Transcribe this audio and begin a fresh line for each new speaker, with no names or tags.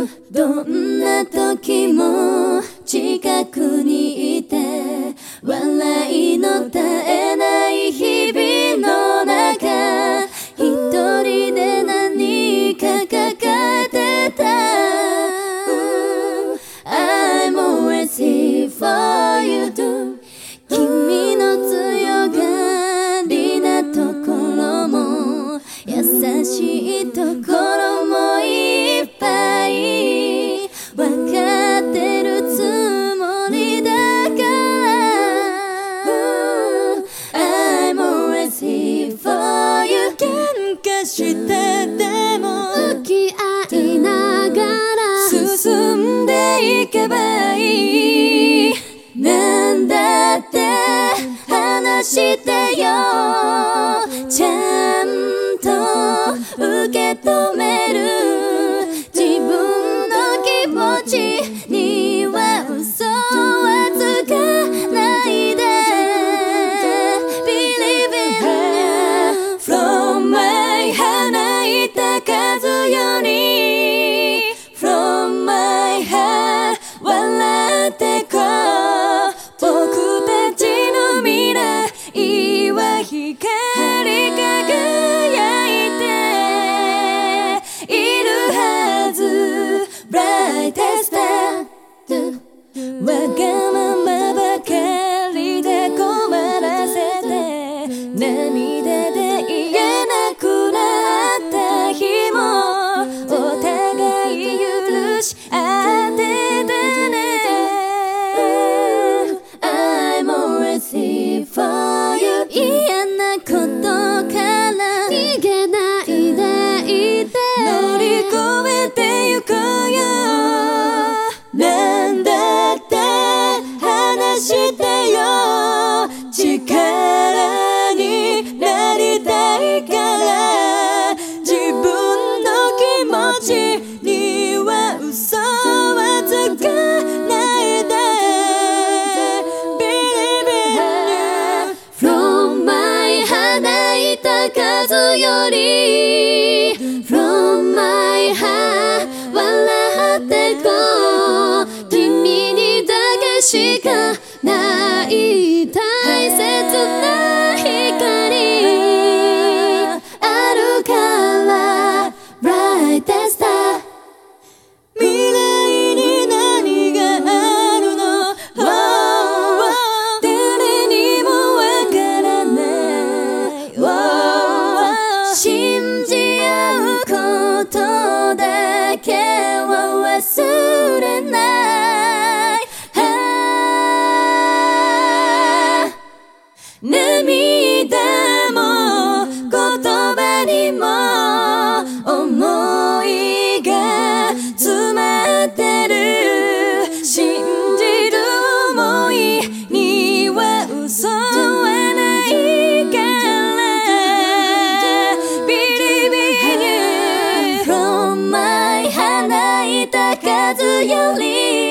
どんな時も近くにいて笑いの絶えない日々の中一人で何か抱えてた、I'm always here for you 君の強がりなところも優しいところもいっぱい分かってるつもりだから、I'm always here for you 喧嘩してでも
付き合いながら
進んでいけばいい、なんだって話してよ、ちゃんと受け止める自分の気持ちには嘘はつかないで Believe in you From my 花いた数より From my heart 笑ってこう、僕たちの未来は光り輝いているはず Brightest star わがままばかりで困らせて涙で言えなくなった日もお互い許し合ってたね、I'm always here for you 嫌なことから
逃げないでいて
乗り越えてゆこうよ、なんだって話してよ、力になりたいから自分の気持ちには嘘はつかないで Believe in you
From my 花いた数より From my heart 笑ってこう、君にだけしかない大切な光あるから Brightest star
未来に何があるの、誰にもわからない、信じ合うことだけは忘れない、涙も言葉にも思いが詰まってる、信じる想いには嘘はないから Believe in you From my 花いた数より